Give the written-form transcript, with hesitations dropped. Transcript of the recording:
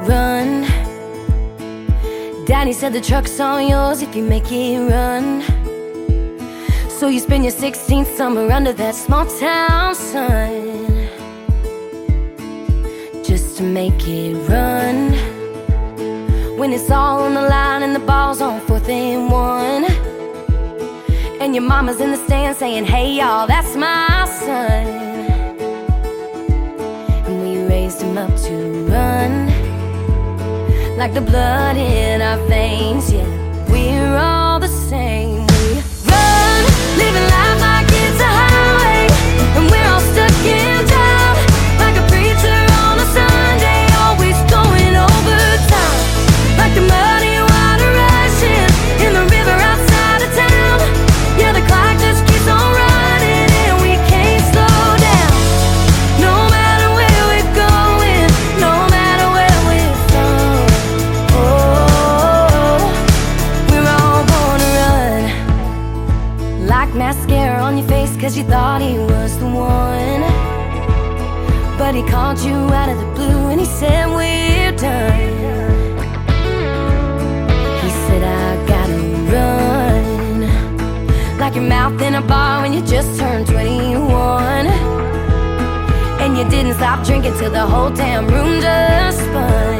run. Daddy said the truck's all yours if you make it run. So you spend your 16th summer under that small town sun, just to make it run. When it's all on the line and the ball's on 4th and 1, and your mama's in the stand saying, hey y'all, that's my son. And we raised him up to run, like the blood in our veins, yeah, we're all the same. We run, living life like it's a highway, and we're all stuck in town, like a preacher on a Sunday, always going overtime, like the muddy water rushing in the river outside of town. Yeah, the clock just keeps on running and we can't slow down, no matter where we're going, no matter where we're from. Oh, we're all born to run, like mascara on your face cause you thought he was the one. But he called you out of the blue and he said, we're done. He said, I gotta run, like your mouth in a bar when you just turned 21, and you didn't stop drinking till the whole damn room just spun.